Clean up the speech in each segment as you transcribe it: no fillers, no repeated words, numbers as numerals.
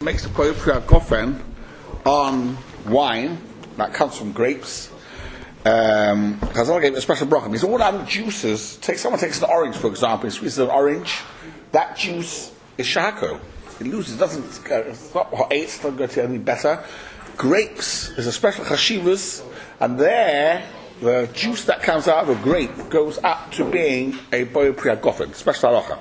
makes the Boyer Pri HaGofen on wine that comes from grapes. Chazal gave a special bracha. Because all other juices, someone takes an orange, for example, he squeezes an orange, that juice is shahako. It loses, it's not hot eight, it's not going to get any better. Grapes is a special chashivas, and there, the juice that comes out of a grape goes up to being a Boyer Pri HaGofen, special halacha.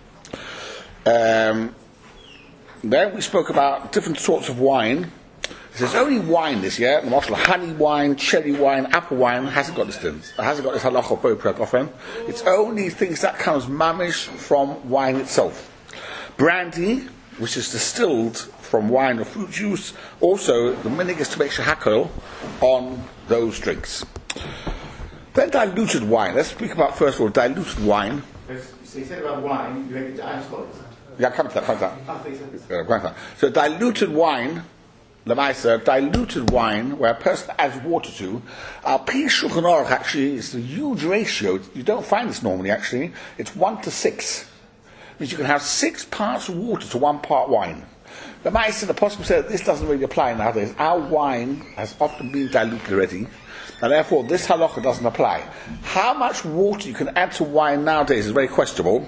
Then we spoke about different sorts of wine. There's only wine this year, honey wine, cherry wine, apple wine, hasn't got this halacha of Boyer Pri HaGofen. It's only things that comes mamish from wine itself. Brandy, which is distilled from wine or fruit juice, also the minig is to make shahakol on those drinks. Then diluted wine. Let's speak about first of all diluted wine. So you said about wine, you make it to ice cold. Yeah, come to that. So diluted wine, diluted wine, where a person adds water to, Pi Shulchan Aruch actually is a huge ratio. You don't find this normally actually. It's 1:6. It means you can have 6 parts water to 1 part wine. The Apostle said this doesn't really apply nowadays. Our wine has often been diluted already, and therefore this halacha doesn't apply. How much water you can add to wine nowadays is very questionable.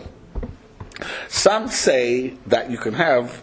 Some say that you can have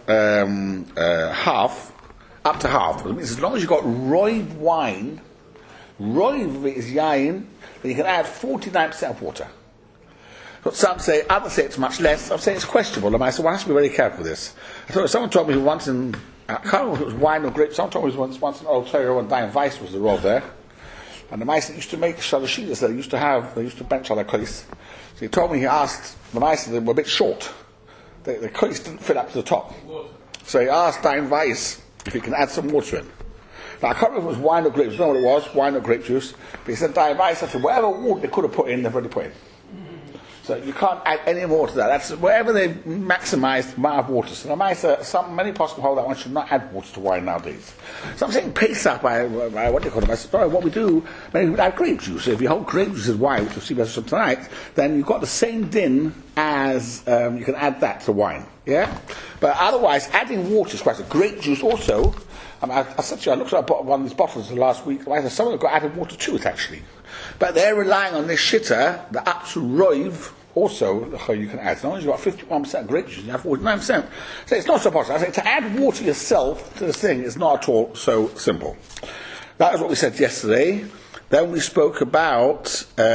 half, up to half. It means as long as you've got roiv wine, roiv is yain, then you can add 49% of water. But some say, others say it's much less. I'm saying it's questionable. And I said, one has to be very careful with this. Someone told me once I can't remember if it was wine or grape, someone told me once in Old Torah when Dayan Weiss was the role there. And the Meister used to make shalashidas that they used to bench on their kolis. So he told me, he asked the Meister, they were a bit short. The kolis didn't fill up to the top. So he asked Dayan Weiss if he can add some water in. Now I can't remember if it was wine or grape juice, I don't know what it was, wine or grape juice. But he said, Dayan Weiss, I said, whatever water they could have put in, they've already put in. So you can't add any more to that. That's wherever they've maximised the amount of water. So many possible hold that one should not add water to wine nowadays. So I'm saying Pesach by what do you call it? I said, what we do, many people add grape juice. So if you hold grape juice as wine, which we'll see better tonight, then you've got the same din as you can add that to wine. Yeah? But otherwise, adding water is quite a grape juice also. I said to you, I looked at one of these bottles last week. Someone got added water to it actually. But they're relying on this shitta, the up to roiv, also you can add. As long as you've got 51% grape juice, you have 49%. So it's not so possible. I say to add water yourself to the thing is not at all so simple. That is what we said yesterday. Then we spoke about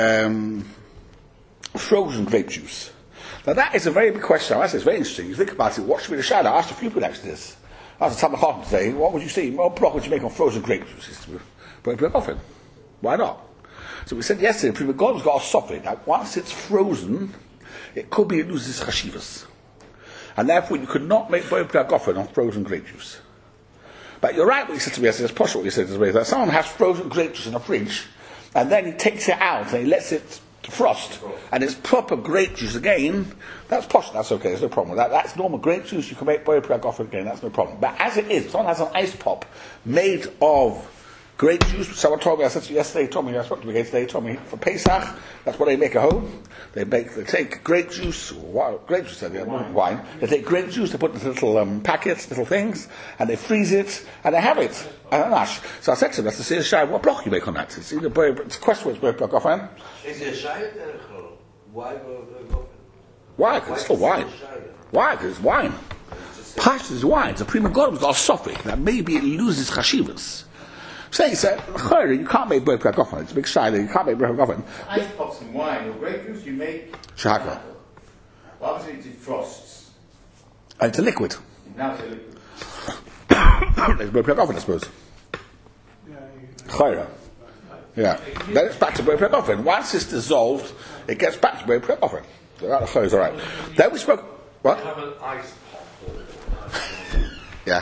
frozen grape juice. Now that is a very big question. I say it's very interesting. You think about it. What should be the shadow? I asked a few people actually this. I asked Tom McCartan today, what would you say? What block would you make on frozen grape juice? Why not? So we said yesterday, Prima God's got a soffit. Now, once it's frozen, it could be it loses chashivas. And therefore, you could not make Boyer Pri HaGofen on frozen grape juice. But you're right what you said to me yesterday, it's possible what you said to me, that someone has frozen grape juice in a fridge, and then he takes it out and he lets it frost, and it's proper grape juice again, that's posh, that's okay, there's no problem with that. That's normal grape juice, you can make Boyer Pri HaGofen again, that's no problem. But as it is, if someone has an ice pop made of grape juice, someone told me, I said to you yesterday, I spoke to me again today, told me for Pesach, that's what they make at home. They take grape juice, wine. They take grape juice, they put it in little packets, little things, and they freeze it, and they have it. So I said to them, that's the serious shai, what block you make on that? It's either it's a question what's Boyer Pri HaGofen. Is it a shai? Why? Why? Because it's still wine. Why? Because it's wine. Pashtus is wine. It's a prima god's got a suffix that maybe it loses chashivas. Saying you can't make Boyer Pri HaGofen. It's a big shai. You can't make Boyer Pri HaGofen. Ice pops and wine or grape juice, you make shahaka. Well, obviously it defrosts. And it's a liquid. Now it's a liquid. It's Boyer Pri HaGofen, I suppose. Chayra. Yeah. Then it's back to Boyer Pri HaGofen. Once it's dissolved, it gets back to Boyer Pri HaGofen. So that is all right. Then we spoke. What? You have an ice pop. Yeah.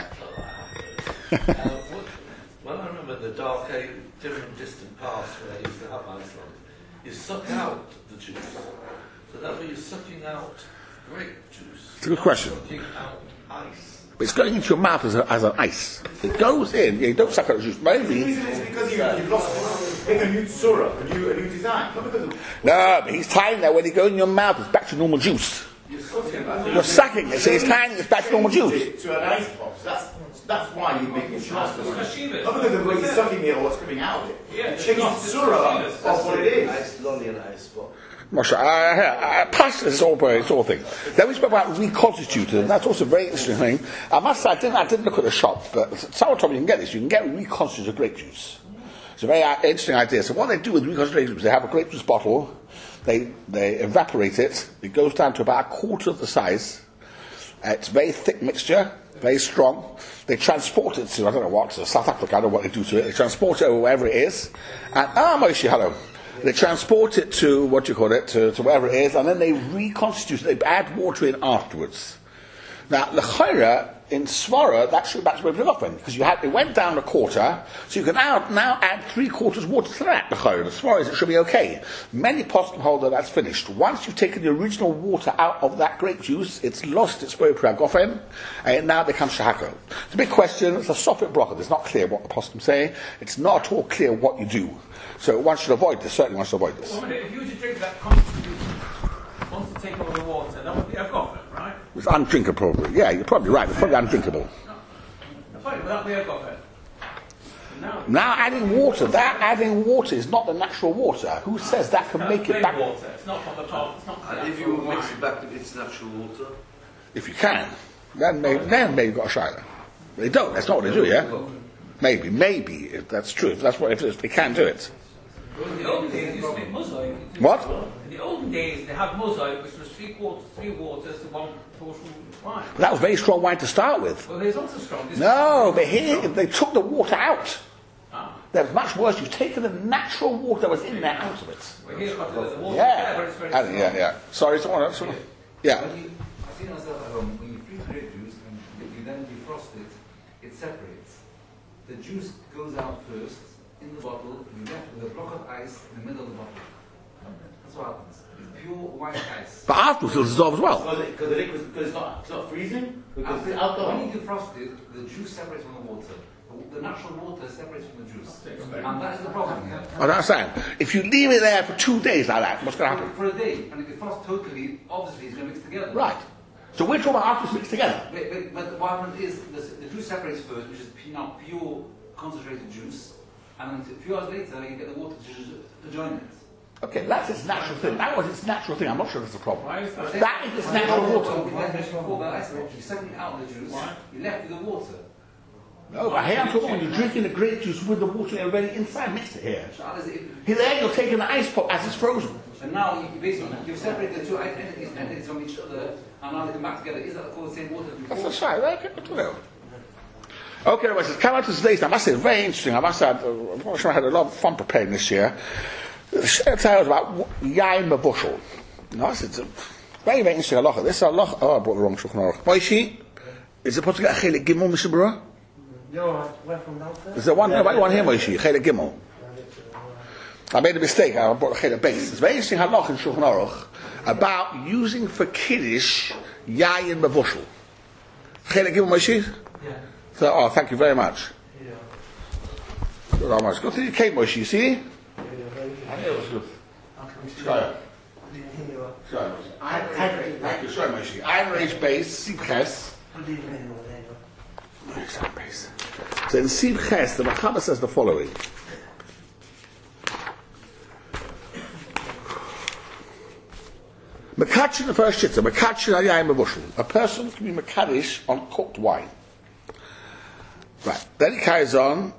Well, I remember the dark, dim and distant past where I used to have Iceland. You suck out the juice. So that way you're sucking out grape juice. It's a good question. Sucking out ice. But it's going into your mouth as an ice. It goes in. You don't suck out the juice. Maybe. The reason is because you've lost make a new surah, a new design. Not because of No, but he's tying that when it goes in your mouth, it's back to normal juice. You're sucking it, so he's tying it back to normal juice. To an ice pop. So that's That's why you make it shasta. Not Hashivas. because of the way you're sucking it or what's coming out of it. Yeah, It changes the surah of what it is. Ice lolly and ice spot. Moshe, pasta is all it's all thing. Then we spoke about reconstituted, and that's also a very interesting thing. I must say, I didn't look at the shop, but someone told me you can get this. You can get reconstituted grape juice. It's a very interesting idea. So what they do with reconstituted juice, they have a grape juice bottle, they evaporate it, it goes down to about a quarter of the size. It's a very thick mixture, very strong. They transport it to, I don't know what, to South Africa, I don't know what they do to it. They transport it over wherever it is. And, Moshe, hello. They transport it to, to wherever it is, and then they reconstitute it. They add water in afterwards. Now, l'chayra, in Svara, that's where it went, because it went down a quarter, so you can now add 3/4 water to that, l'chayra. The Svara is it should be okay. Many poskim hold that that's finished. Once you've taken the original water out of that grape juice, it's lost its gofen, and it now becomes shahako. It's a big question, it's a sophic blocker. It's not clear what the poskim say, it's not at all clear what you do. So one should avoid this, certainly one should avoid this. Well, if you were to drink that constantly, once to take all the water, that would be a gopher, right? It's undrinkable, probably. Yeah, you're probably right, it's probably undrinkable. No. Fine, would that be a gopher? Now adding water is not the natural water. Who says that can make it back? Water. It's not from the top. It's not. And if you mix it back to its natural water? If you can, then maybe you've got a shayla. They don't, that's not what they do, yeah? Maybe, if that's true, if they can do it. In the olden days, they used to make mosaic. What? In the olden days, they had mosaic, which was 3 waters to 1 portion of wine. But that was very strong wine to start with. Well, there's also strong. No, but here, they took the water out. That was much worse. You've taken the natural water that was in there out of it. Well, here's what the water Yeah. but it's very strong. Yeah. Sorry, someone else. Yeah. I've seen myself at home, when you freeze grape juice and you then defrost it, it separates. The juice goes out first in the bottle, you're left with a block of ice in the middle of the bottle. That's what happens. It's pure white ice. But afterwards it'll dissolve as well. Because it's not freezing? Because After, it's alcohol? when you defrost it, the juice separates from the water. The natural water separates from the juice. And that is the problem here. I don't understand. If you leave it there for 2 days like that, what's going to happen? For a day, and if it defrosts totally, obviously it's going to mix together. Right. So we're talking about afterwards mixed together. But what happens is the juice separates first, which is pure concentrated juice, and then a few hours later you get the water to join it. Okay, that's its natural thing. That was its natural thing. I'm not sure that's a problem. Why is that? That is its natural water. You're sucking out the juice, you're left with the water. No, but here I'm talking when you're drinking the grape juice with the water already inside, mixed it here. Here there you're taking the ice pop as it's frozen. And now you've separated the two entities from each other, and now they come back together. Is that called the same water as before? That's right, right? I don't know. Okay, well, it's come out to today's. I must say, it's very interesting. I must say, I had a lot of fun preparing this year. The share tales about yain mevushel. It's a very, very interesting halacha. This halacha. Oh, I brought the wrong Shulchan Aruch. Moishi, is it possible to get a chelik gimel, Mr. Brewer? No, where from downstairs? Is there one here, Moishi? Chelik gimel. I made a mistake. I brought a chelik base. It's very interesting halacha in Shulchan Aruch about using for kiddush yain mevushel. Chelik gimel, Moishi. Yeah. So, thank you very much. Yeah. Good, how much? Go to the cake, Moishi. You see? Yeah, very good. I knew it was good. Sorry. Thank you, sorry, Moishi. Iron Rage base, Sivches. Base. So in Sivches, the Machaber says the following. Mekachin, the first shitza, Mekachin ayayim mevushel. A person can be Mekadosh on cooked wine. Right. Then he carries on.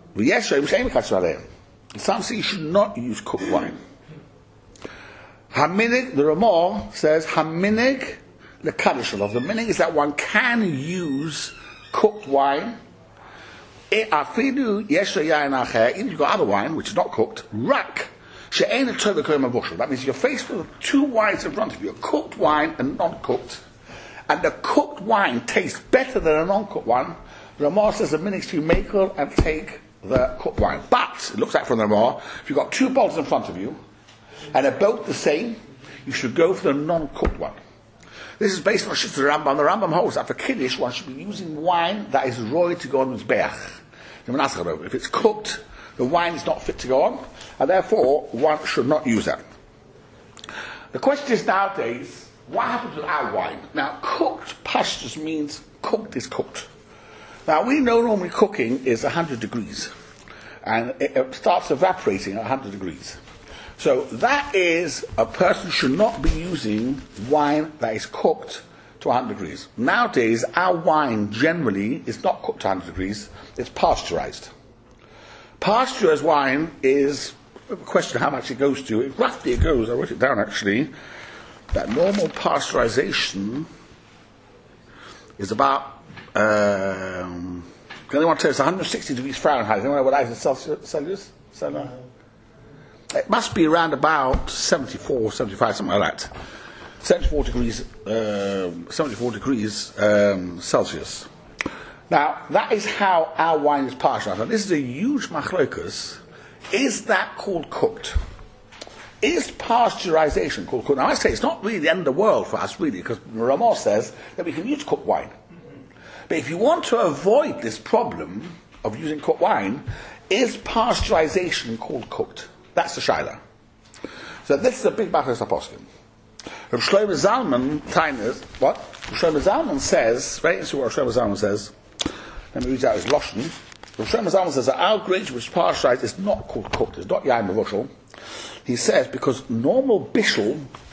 Some say you should not use cooked wine. Haminig, the Ramah says, Haminig lekadishalov. The meaning is that one can use cooked wine. Even if you've got other wine, which is not cooked, rak. That means you're faced with 2 wines in front of you, a cooked wine and non-cooked. And the cooked wine tastes better than a non-cooked one. The Ramah says the minhag to make and take the cooked wine. But, it looks like from the Ramah, if you've got 2 bottles in front of you, and they're both the same, you should go for the non-cooked one. This is based on the Rambam. The Rambam holds that for Kiddush, one should be using wine that is roy to go on the Mizbeach. If it's cooked, the wine is not fit to go on, and therefore one should not use that. The question is nowadays, what happens with our wine? Now, cooked pashtus means cooked is cooked. Now, we know normally cooking is 100 degrees, and it starts evaporating at 100 degrees. So that is, a person should not be using wine that is cooked to 100 degrees. Nowadays, our wine generally is not cooked to 100 degrees, it's pasteurized. Pasteurized wine is a question of how much it goes to. Roughly it goes, I wrote it down actually, that normal pasteurization is about, anyone tell us 160 degrees Fahrenheit? Anyone know what that is in Celsius? It must be around about 74, 75, something like that. 74 degrees Celsius. Now, that is how our wine is pasteurized. And this is a huge machlokas. Is that called cooked? Is pasteurization called cooked? Now, I say it's not really the end of the world for us, really, because Ramah says that we can use cooked wine. But if you want to avoid this problem of using cooked wine, is pasteurization called cooked? That's the shaila. So this is a big battle of Apostle. Rav Shlomo Zalman, what? Rav Shlomo Zalman says, very interesting what Rav Shlomo Zalman says. Let me read out his Lashon. Rav Shlomo Zalman says that our grain which is pasteurized is not called cooked. It's not yaim mevushel. He says because normal bishul,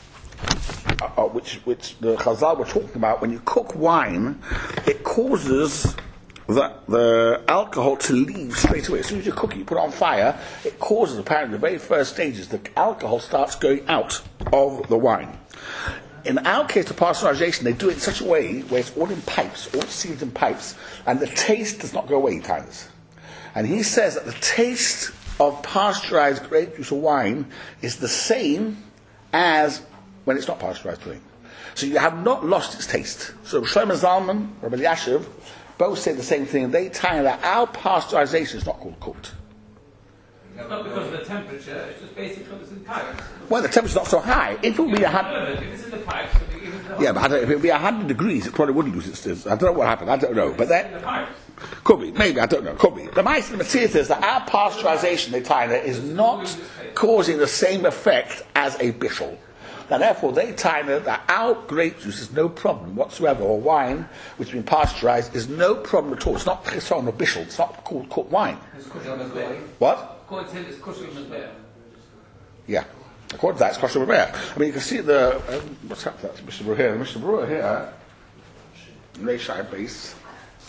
which the Chazal were talking about, when you cook wine, it causes the alcohol to leave straight away. As soon as you cook it, you put it on fire, it causes, apparently, the very first stages, the alcohol starts going out of the wine. In our case, the pasteurization, they do it in such a way where it's all in pipes, all sealed in pipes, and the taste does not go away, times. And he says that the taste of pasteurized grape juice or wine is the same as when it's not pasteurized grain. So you have not lost its taste. So Shlomo Zalman, Rabbi Yashiv, both say the same thing. They tell that our pasteurization is not called cooked. It's not because of the temperature, it's just basically because it's in pipes. Well, the temperature's not so high. If it would be 100... If it's in the pipes, yeah, but if it would be 100 degrees, it probably wouldn't lose its taste. I don't know what happened, I don't know. But that... in the pipes. Could be, maybe, I don't know, could be. The Ma'aseh Matziyah is that our pasteurization, they tell is not causing the same effect as a bishul. And therefore, they tell that our grape juice is no problem whatsoever, or wine which has been pasteurized is no problem at all. It's not chesron or bishul. It's not called cooked wine. What? According to him, it's kosher mezbeah. Yeah. According to that, it's kosher mezbeah. I mean, you can see the what's happened? That's Mr. Brewer here. Mr. Brewer here, Reishai base.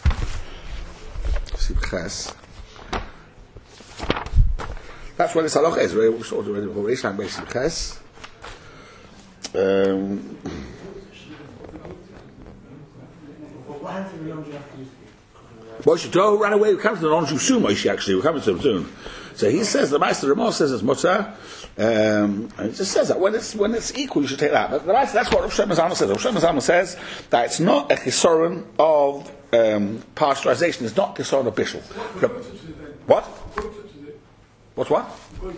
That's what this halacha is. We're sort of ready for Reishai base in Ches. Moshe, don't run away. We come to the non-Jew soon, Moshe, actually. We're coming to them soon. So he says, the Master Ramah says it's mutter, and it just says that when it's equal, you should take that. But the Master, that's what Rav Shlomo Zalman says. Rav Shlomo Zalman says that it's not a chisoron of pasteurization. It's not chisoron of bishul. What? What's what?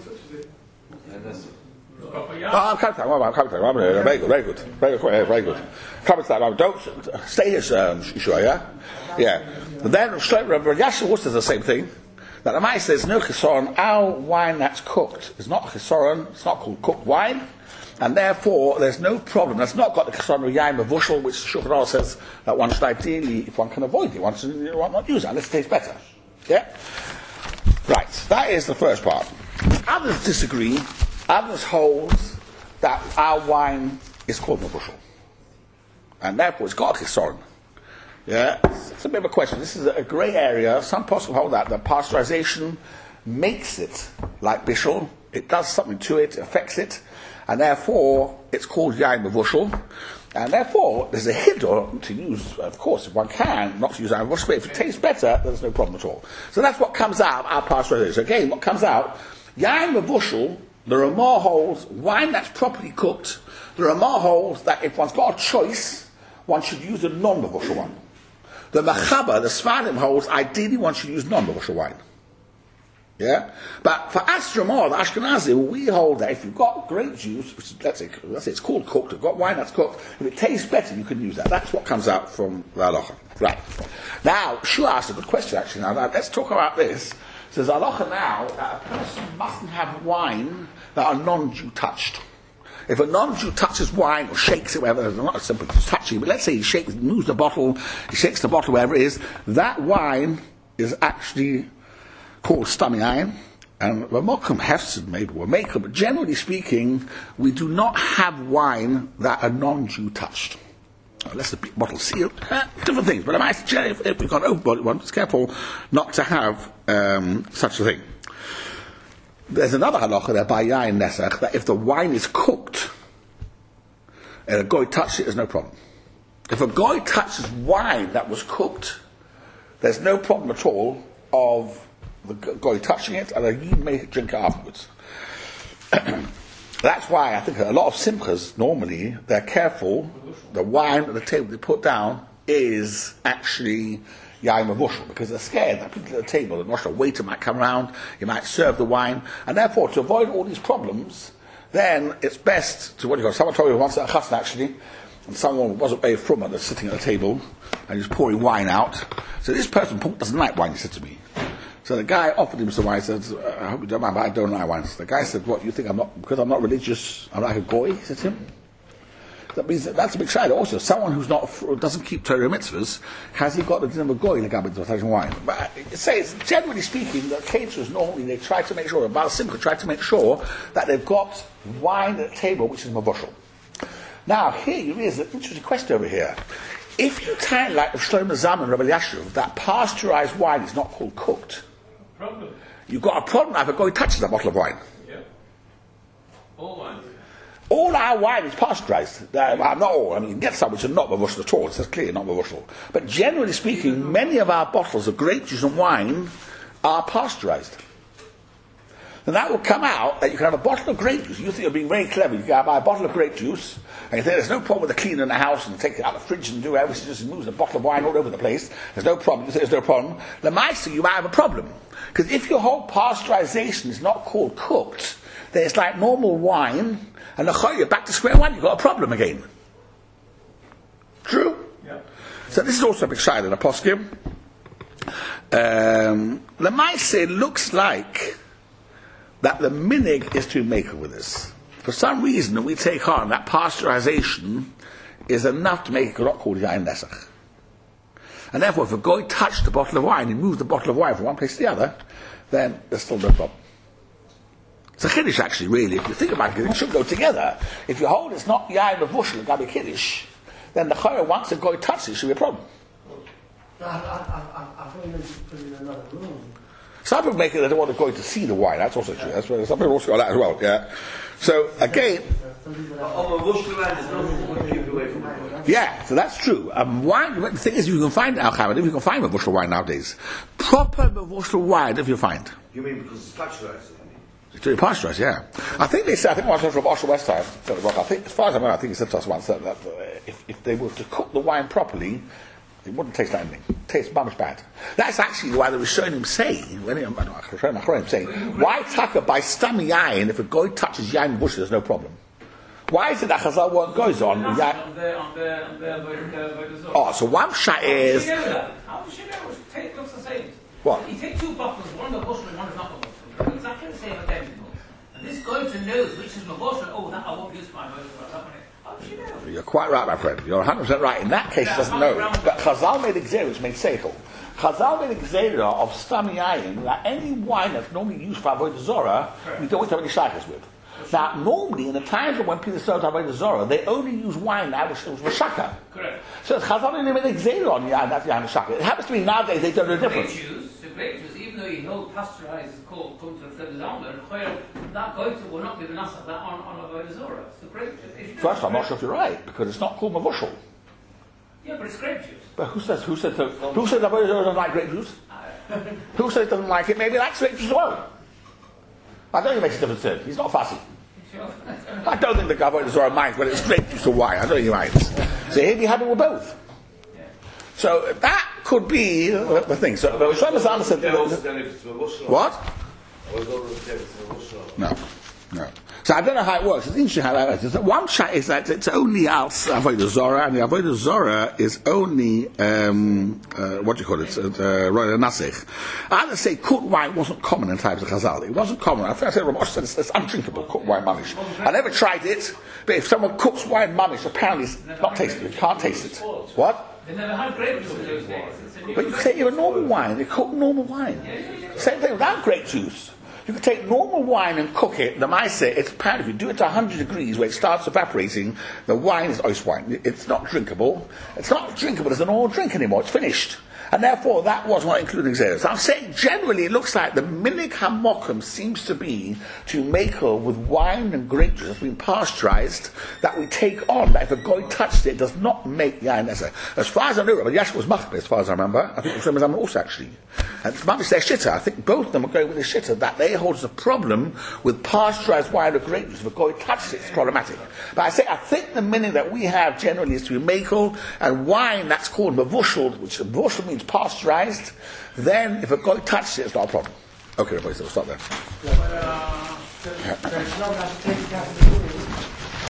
I'm coming to that. Very good. Coming to that. Don't stay here, Yeshua, yeah? Yeah. But then Rabbi Yashiv says the same thing. That the Ma'aseh says no chisoron. Our wine that's cooked is not a chisoron. It's not called cooked wine, and therefore there's no problem. That's not got the chisoron of yaim mevushel, which Shulchan Aruch says that one should ideally, if one can avoid it, one should not use it unless it tastes better. Yeah. Right. That is the first part. Others disagree. Others hold that our wine is called mevushel, and therefore it's got a chisoron. Yeah, it's a bit of a question. This is a grey area. Some possible hold that pasteurization makes it like bishul. It does something to it, affects it, and therefore it's called yain mevushel. And therefore there's a hiddur to use, of course, if one can, not to use yain mevushel, but if it tastes better, there's no problem at all. So that's what comes out of our pasteurization. So again, what comes out, yain mevushel, the Ramah holds wine that's properly cooked. The Ramah holds that if one's got a choice, one should use a non-mevushel one. The Machaber, the Sfarim holds, ideally one should use non-mevushel wine. Yeah? But for us, Ramah, the Ashkenazi, we hold that if you've got grape juice, which is, let's say it's called cooked, you've got wine that's cooked, if it tastes better, you can use that. That's what comes out from the halacha. Right. Now, Shua asked a good question, actually. Now, let's talk about this. It says, halacha now, that a person mustn't have wine that are non-Jew touched. If a non-Jew touches wine or shakes it, whatever, not simply just touching, but let's say he shakes, moves the bottle, he shakes the bottle, whatever it is, that wine is actually called stam yain. And we're Mokum Hefsid, maybe we're maker, but generally speaking, we do not have wine that a non-Jew touched. Unless the bottle sealed, different things. But if we've got an open one, it's careful not to have such a thing. There's another halacha there by Yain Nesach that if the wine is cooked and a goy touches it, there's no problem. If a goy touches wine that was cooked, there's no problem at all of the goy touching it, and a yid may drink it afterwards. That's why I think a lot of simchas, normally, they're careful, the wine at the table they put down is actually yain mavushal, because they're scared that people at the table, the waiter might come around, he might serve the wine, and therefore, to avoid all these problems, then it's best to, someone told me once at a chasna actually, and someone wasn't very from it, sitting at the table, and he was pouring wine out. So this person doesn't like wine, he said to me. So the guy offered him some wine. He said, I hope you don't mind, but I don't like wine. So the guy said, what, you think I'm not, because I'm not religious, I'm like a goy? He said to him. That means that's a big shayla. Also, someone who's doesn't keep Torah mitzvahs, has he got the din of a goy in the garbage of touching wine? But it says, generally speaking, the caterers normally, they try to make sure, the Baal Simcha try to make sure that they've got wine at the table, which is mavushal. Now, here is an interesting question over here. If you tell like Shlomo Zalman and Rabbi Yashuv, that pasteurized wine is not called cooked, Problem. you've got a problem if a guy touches a bottle of wine. Yeah. All wine. All our wine is pasteurized. Not all. I mean, you can get some which are not mavushal at all. It's clearly not mavushal. But generally speaking, many of our bottles of grape juice and wine are pasteurized. And that will come out that you can have a bottle of grape juice. You think you're being very clever. You can buy a bottle of grape juice, and you think there's no problem with the cleaner in the house and take it out of the fridge and do everything. Just moves a bottle of wine all over the place. There's no problem. You say there's no problem. The Maisa, you might have a problem. Because if your whole pasteurization is not called cooked, then it's like normal wine, and you're back to square one. You've got a problem again. True? Yeah. So this is also a big shayla in the poskim. The Maisa looks like that the minig is to make it with this. For some reason, we take on that pasteurization is enough to make it not called yain nesach. And therefore, if a guy touched the bottle of wine, he moved the bottle of wine from one place to the other, then there's still no problem. It's a kiddush, actually, really. If you think about it, it should go together. If you hold it's not yain mavushal and gabi kiddush, then the chayah, once a guy touches it, should be a problem. I thought you meant to put it in another room. Some people make it they don't want to go to see the wine. That's also true. That's where some people also got that as well. Yeah. So again, On a Russian land, there's nothing to keep away from the wine. yeah. So that's true. Wine. The thing is, you can find al-Khamad, if you can find mavushal wine nowadays, proper mavushal wine, if you find. You mean because it's pasteurized? It's very pasteurized, yeah. I think they said. I think I was from Osher West time. I think, as far as I remember, I think he said to us once that if they were to cook the wine properly, it wouldn't taste like anything. It tastes much bad. That's actually why the Rishonim say, why taka by stam yain, if a guy touches yain bush, there's no problem. Why is it that Chazal what goes on? Oh, so one shot is. How does she know? It looks the same. What? You take two bottles, one is mavushal and one is not mavushal. They're exactly the same identical. And this guy to knows which is mavushal. Oh, that I won't use my mavushal. How does she know? You're quite right, my friend. You're 100% right. In that case, he doesn't know. But Chazal made a gzera, which made seichel. Chazal made a gzera of stam yain that any wine that's normally used for avodah zorah, we don't have any shaykhs with. Now, normally, in the times when people served avodah zorah, they only use wine that was mashaka. Correct. So Chazal made a gzera on yain, that's yain mashaka. It happens to be nowadays they don't know the difference. The grape juice, even though you hold pasteurized is called come to the Alma, that goita will not be the nasach that on avodah zorah. It's the grape juice. First, I'm not sure if you're right, because it's not called mavushal. Yeah, but it's grape juice. But who says avodah zorah doesn't like grape juice? Who says doesn't like it? Maybe he likes grape juice as well. I don't think it makes a difference to him. He's not fussy. I don't think the avodah zorah minds whether it's grape juice or wine. I don't think he minds. So he'd be happy with both. So that could be the thing. So Shlomo Zalman said, what? No. So I don't know how it works. It's interesting how that works. One shot is that it's only avodah zorah, and the avodah zorah is only what do you call it? Royal nasich. Others say cooked wine wasn't common in times of Chazal. It wasn't common. I think I said Ramosh said it's undrinkable. Cooked wine manish. I never tried it, But if someone cooks wine mamish, apparently it's not tasted. You can't taste it. What? They never had grape juice in those days. It's a new But you can take even normal wine. They cook normal wine. Same thing without grape juice. You can take normal wine and cook it. The mice say it's apparently if you do it to 100 degrees where it starts evaporating, the wine is ice wine. It's not drinkable. It's not drinkable as an oil drink anymore. It's finished. And therefore, that was not including Xeris. I'm saying generally it looks like the minig hamokum seems to be to make her with wine and grape juice that's been pasteurized that we take on. That if a guy touched it, it does not make yain nesa. As far as I know, Rabbi Yashka was machmir, as far as I remember. I think it was also actually. And it's mamish their shitta. I think both of them are going with the shitta that they hold as a problem with pasteurized wine or grape juice. If a guy touched it, it's problematic. But I think the meaning that we have generally is to be makel and wine that's called mavushal, which mavushal means pasteurized, then if a guy touches it, it's not a problem. Okay, everybody, so we'll stop there. So it's not going to take